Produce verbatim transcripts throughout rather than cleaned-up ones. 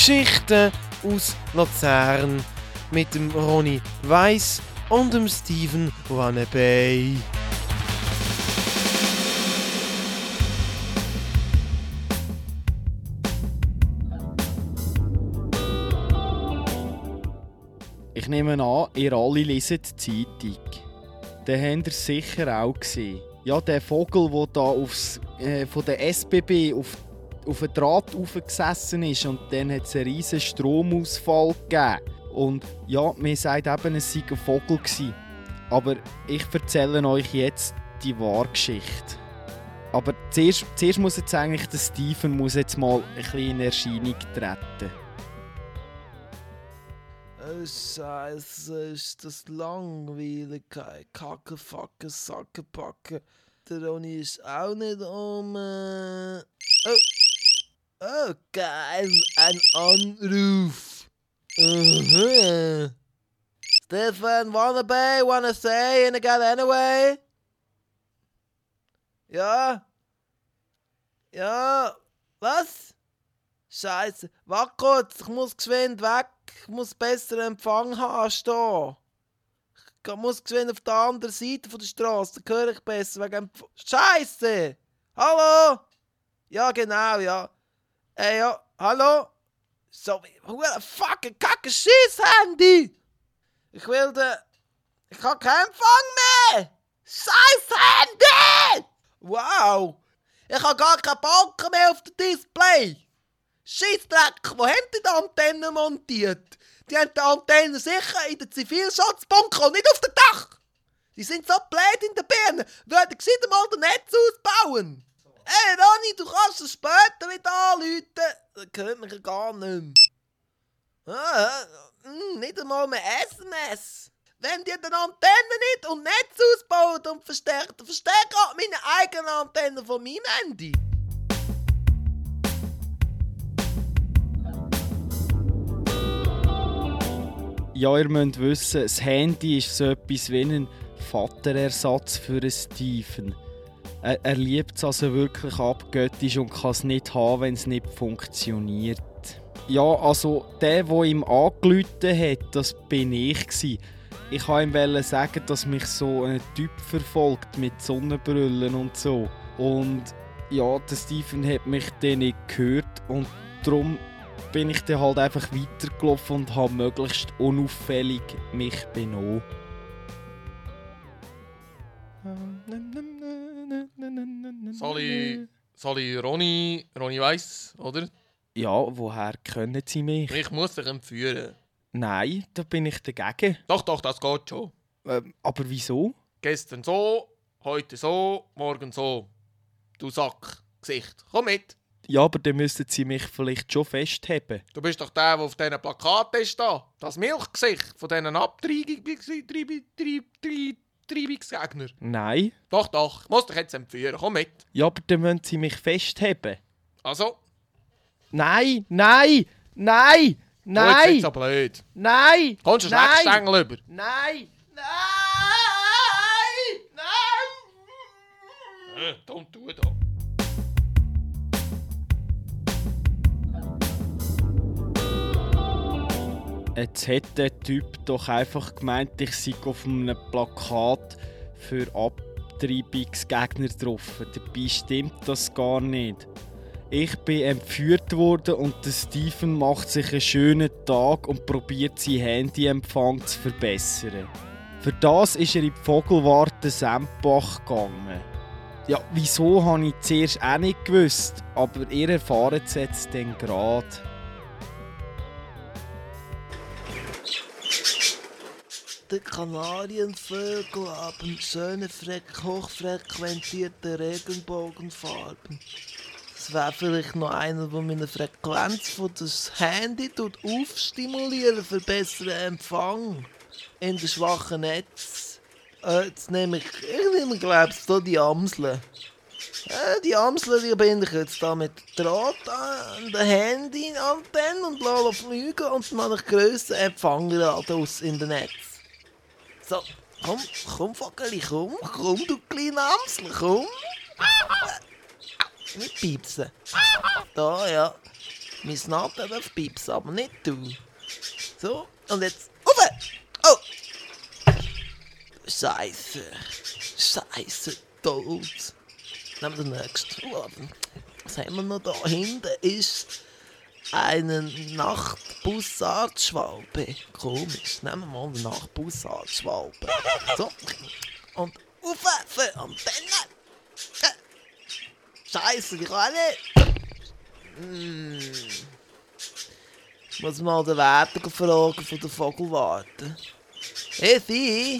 Geschichten aus Luzern mit dem Ronny Weiss und dem Stephen Wannabe. Ich nehme an, ihr alle leset die Zeitung. Den habt ihr sicher auch gesehen. Ja, der Vogel, der da aufs, äh, von der S B B auf, auf den Draht aufgesessen ist und dann hat es einen riesen Stromausfall gegeben. Und ja, mir sagt eben, es sei ein Vogel gewesen. Aber ich erzähle euch jetzt die wahre Geschichte. Aber zuerst, zuerst muss jetzt eigentlich der Stephen muss jetzt mal ein bisschen in Erscheinung treten. Oh Scheiße, ist das langweilig. Kacke, Facke, Sacke, Packe. Der Ronny ist auch nicht um. Äh... Oh. Oh, geil, ein Anruf. Uh-huh. Stefan Wannabe, wanna say in again anyway? Ja? Ja? Was? Scheiße, warte kurz, ich muss geschwind weg. Ich muss besseren Empfang haben, stehen. Ich muss geschwind auf der anderen Seite der Straße, dann höre ich besser wegen Empfang. Scheiße! Hallo? Ja, genau, ja. Ey, ja, hallo? So, hure fucking kacke Scheiss-Handy! Ich will de... Ich hab keinen Empfang mehr! Scheiß-Handy! Wow! Ich hab gar keinen Balken mehr auf dem Display! Scheissdreck, wo haben die die Antenne montiert? Die haben die Antenne sicher in den Zivilschutzbunker und nicht auf dem Dach! Die sind so blöd in den Birnen, würden gescheiter mal das Netz ausbauen! Ey Ronny, du kannst es später wieder anrufen. Das gehört mir gar nicht mehr. Ah, mh, nicht einmal mehr S M S. Wenn die die Antenne nicht und Netz ausbauen und verstärken, dann verstärke ich meine eigene Antenne von meinem Handy. Ja, ihr müsst wissen, das Handy ist so etwas wie ein Vaterersatz für einen Stephen. Er, er liebt es also wirklich abgöttisch und kann es nicht haben, wenn es nicht funktioniert. Ja, also der, der ihm angerufen hat, das bin ich gsi. Ich wollte ihm sagen, dass mich so ein Typ verfolgt mit Sonnenbrillen und so. Und ja, der Stephen hat mich dann nicht gehört und darum bin ich dann halt einfach weitergelaufen und habe möglichst unauffällig mich benommen. Soll soll ich Ronny, Ronny Weiss, oder? Ja, woher können Sie mich? Ich muss dich entführen. Nein, da bin ich dagegen. Doch, doch, das geht schon. Ähm, aber wieso? Gestern so, heute so, morgen so. Du Sack, Gesicht, komm mit. Ja, aber dann müssten Sie mich vielleicht schon festhalten. Du bist doch der, der auf diesen Plakaten ist da. Das Milchgesicht von diesen Abtreibungsgegner. Nein. Doch, doch, ich muss dich jetzt entführen, komm mit. Ja, aber dann müssen Sie mich festhalten. Also? Nein, nein, nein, nein. Oh, jetzt wird's so blöd. Nein. Kommst du einen Schneckstängel über? Nein. Nein. Nein. Äh, don't do it. Jetzt hat der Typ doch einfach gemeint, ich sei auf einem Plakat für Abtreibungsgegner drauf. Dabei stimmt das gar nicht. Ich bin entführt worden und der Stephen macht sich einen schönen Tag und probiert seinen Handyempfang zu verbessern. Für das ist er in die Vogelwarte Sempach gegangen. Ja, wieso habe ich zuerst auch nicht gewusst, aber ihr erfahrt es jetzt dann gerade. Die Kanarienvögel haben schöne, hochfrequentierte Regenbogenfarben. Das wäre vielleicht noch einer, der meine Frequenz von das Handy aufstimulieren für besseren Empfang in den schwachen Netz. Äh, jetzt nehme ich, ich nehme, glaube ich, hier die Amseln. Äh, die Amseln, die bin ich jetzt da mit Draht an der Handy-Antenne und lasse fliegen und dann habe ich grössten Empfangradius in den Netz. So, komm, komm, Vogeli, komm, komm, du kleine Amsel, komm. Nicht piepsen. Da, ja. Mein Nadel darf piepsen, aber nicht du. So, und jetzt... Rauf! Oh! Scheiße. Scheiße, tot. Nehmen wir den nächsten. Was haben wir noch da hinten? Ist eine Nachtbussardschwalbe. Komisch. Nehmen wir mal eine Nachtbussardschwalbe. So. Und rauf für Antenne. Scheiße, die kann nicht. Hm. Ich muss mal den Wärter fragen von der Vogelwarte. Hey, Sie?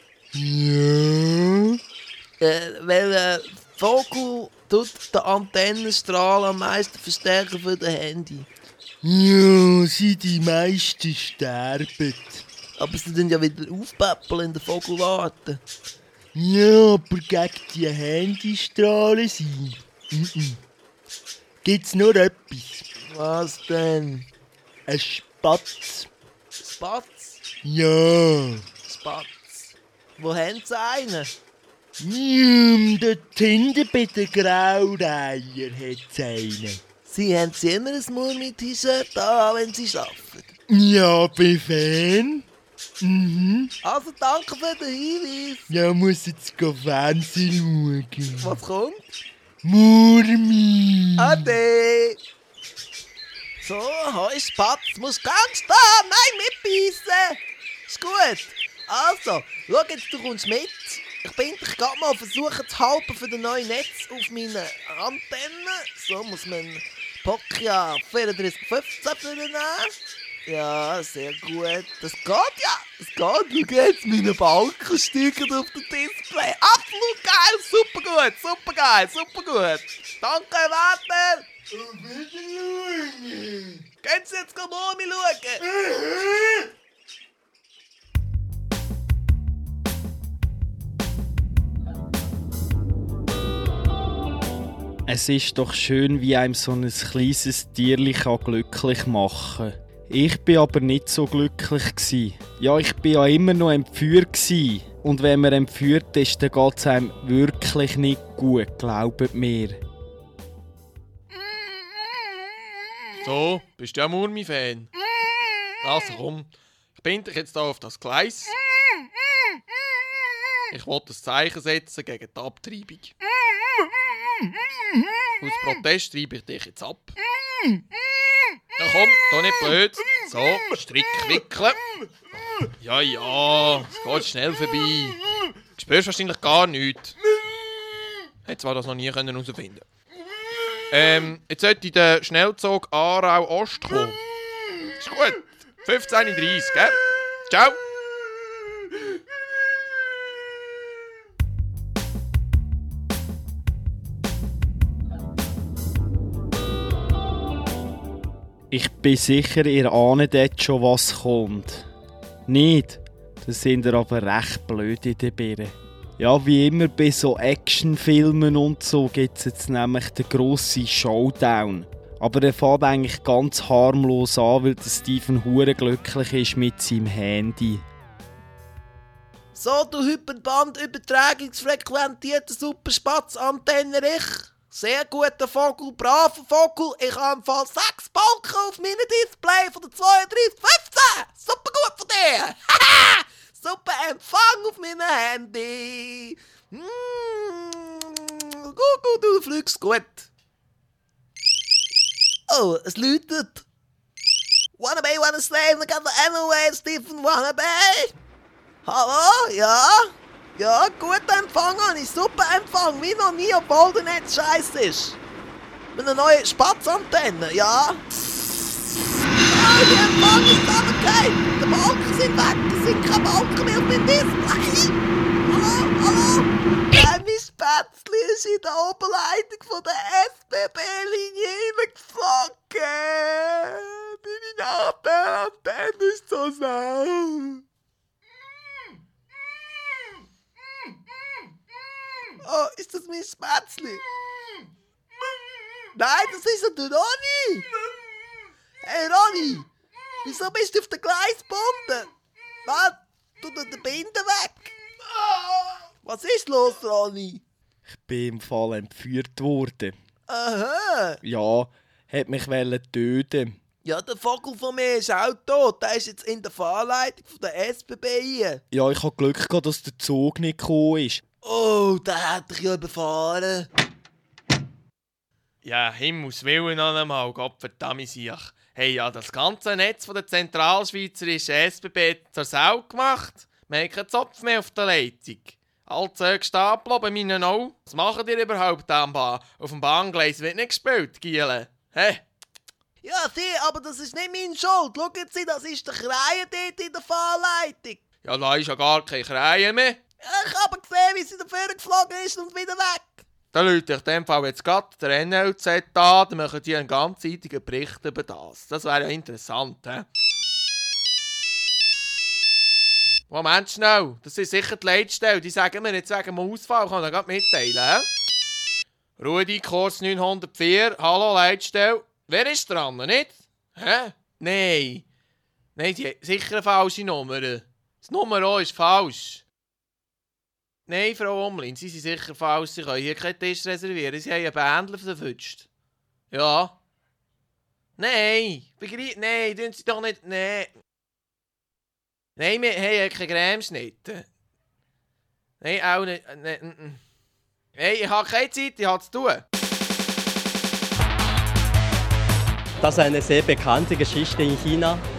Ja? Äh, welcher Vogel tut den Antennenstrahl am meisten verstärken für das Handy? Ja, sie die meisten sterben. Aber sie tun ja wieder aufpäppeln in der Vogelwarte. Ja, aber gegen die Handystrahlen sein. Mhm. Gibt's nur etwas. Was denn? Ein Spatz. Spatz? Ja. Spatz. Wo haben sie einen? Ja, dort hinten bei den Graureiher hat's einen. Sie haben sie immer ein Murmel-T-Shirt an, wenn sie arbeiten. Ja, bei Fan. Mhm. Also danke für den Hinweis. Ja, muss jetzt go Fernsehen schauen. Was kommt? Murmi. Ade! So, hoi Spatz, musst ganz da, nein, mitbeissen! Ist gut. Also, schau jetzt, du kommst mit. Ich bin dich gerade mal versuchen zu halten für das neue Netz auf meiner Antenne. So muss man Nokia vierunddreißig fünfzehn nehmen. Ja, sehr gut. Das geht ja, das geht. Schau jetzt, meine Balken steigen auf dem Display. Absolut geil, super gut, super geil, super gut. Danke, Wärter. Gehen Sie jetzt mal um mich schauen? Es ist doch schön, wie einem so ein kleines Tierli glücklich machen kann. Ich bin aber nicht so glücklich gsi. Ja, ich bin ja immer noch entführt gsi. Und wenn man entführt ist, dann geht es einem wirklich nicht gut, glaubt mir. So, bist du ja Murmi-Fan? Also komm, ich bin dich jetzt hier auf das Gleis. Ich will ein Zeichen setzen gegen die Abtreibung. Aus Protest treibe ich dich jetzt ab. Ja komm, doch nicht blöd. So, Strick wickeln. Ja, ja, es geht schnell vorbei. Du spürst wahrscheinlich gar nichts. Hätte zwar das noch nie herausfinden können. Ähm, jetzt sollte der Schnellzug Aarau-Ost kommen. Ist gut. fünfzehn Uhr dreißig, gell? Ciao. Ich bin sicher, ihr ahnt jetzt schon, was kommt. Nicht? Das sind ihr aber recht blöd in der Birne. Ja, wie immer bei so Actionfilmen und so gibt es jetzt nämlich den grossen Showdown. Aber er fängt eigentlich ganz harmlos an, weil der Steven hure glücklich ist mit seinem Handy. So, du Hyperband übertragungsfrequentierter Superspatz Antenne ich. Sehr guter Vogel, braver Vogel. Ich habe im Fall sechs Balken auf meinem Display von der zweiunddreißig fünfzehn. Super gut von dir. Super Empfang auf meinem Handy. Mm, gut, gut, du fliegst gut. Oh, es läutet. Wanna be, wanna slave, I got the anyway, Stephen, wanna be. Hallo, ja? Ja, guter Empfang habe ich, super Empfang, wie noch nie, obwohl der Netz scheiße ist. Mit einer neuen Spatzantenne, ja? Ah, der Empfang ist okay. Die Balken sind weg, es sind keine Balken mehr auf dem Display. Hallo, hallo? Äh, mein Spätzli ist in der Oberleitung von der S B B-Linie reingeflogen. Deine Nachbarantenne ist so sau. Oh, ist das mein Spätzli? Nein, das ist doch der Ronny! Hey Ronny! Wieso bist du auf den Gleis gebunden? Was? Tu dir den Binden weg! Was ist los, Ronny? Ich bin im Fall entführt worden. Aha! Ja, hat mich töten. Ja, der Vogel von mir ist auch tot. Der ist jetzt in der Fahrleitung von der S B B hier. Ja, ich hatte Glück gehabt, dass der Zug nicht gekommen ist. Oh, der hat dich ja überfahren. Ja, Himmels Willen noch einmal, Gottverdammt sich. Hey, ja, das ganze Netz von der zentralschweizerischen S B B zur Sau gemacht. Wir haben keinen Zopf mehr auf der Leitung. All Züge Stapel bei meinen Augen. Was machen ihr überhaupt am Bahn? Auf dem Bahngleis wird nicht gespielt, Giele. Hä? Ja, sieh, aber das ist nicht meine Schuld. Schauen Sie, das ist der Krähen dort in der Fahrleitung. Ja, da ist ja gar keine Krähe mehr. Ich habe gesehen, wie sie dafür geflogen ist und wieder weg. Da läutet ich in dem Fall jetzt gerade der N L Z an, dann machen die einen ganzseitigen Bericht über das. Das wäre ja interessant, hä? Moment schnell, das ist sicher die Leitstelle. Die sagen mir jetzt wegen dem Ausfall, kann ich gerade mitteilen, hä? Rudi, Kurs neunhundertvier, hallo Leitstelle. Wer ist dran, nicht? Hä? Nein. Nein, die haben sicher eine falsche Nummer. Das Nummer ist falsch. Nein, Frau Omlin, Sie sind sicher falsch. Sie können hier keinen Tisch reservieren. Sie haben einen Bändler verwünscht. Ja. Nein, begreif... Nein, tun Sie doch nicht... Nein. Nein, wir haben keine Cremeschnitte. Nein, auch nicht... Nein, nein, ich habe keine Zeit, ich habe zu tun. Das ist eine sehr bekannte Geschichte in China.